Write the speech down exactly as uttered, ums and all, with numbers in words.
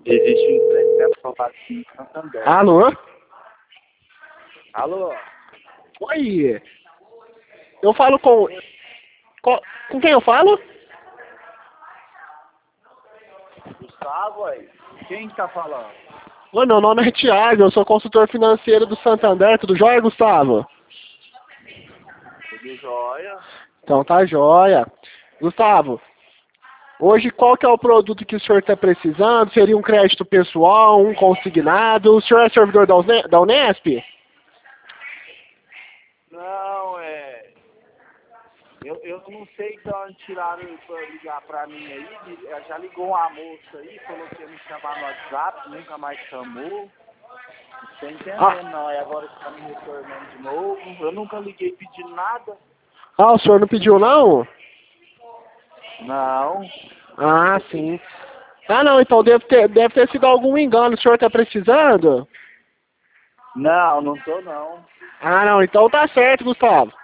Existe um crédito aprovado em Santander. Alô? Alô? Oi. Eu falo com... Com, com quem eu falo? Gustavo, aí. Quem tá falando? Oi, meu nome é Thiago, eu sou consultor financeiro do Santander. Tudo jóia, Gustavo? Tudo jóia? Então tá jóia. Gustavo, hoje qual que é o produto que o senhor está precisando? Seria um crédito pessoal, um consignado? O senhor é servidor da Une- da Unesp? Não, é... Eu, eu não sei de onde tiraram pra ligar pra mim aí. me- Já ligou uma moça aí, falou que ia me chamar no WhatsApp, nunca mais chamou. Não tô entendendo Ah, não, e agora está me retornando de novo. Eu nunca liguei pedindo nada. ah, o senhor não pediu não? Não. Ah, sim. Ah, não, então deve ter, deve ter sido algum engano. O senhor está precisando? Não, não tô não. Ah, não, então tá certo, Gustavo.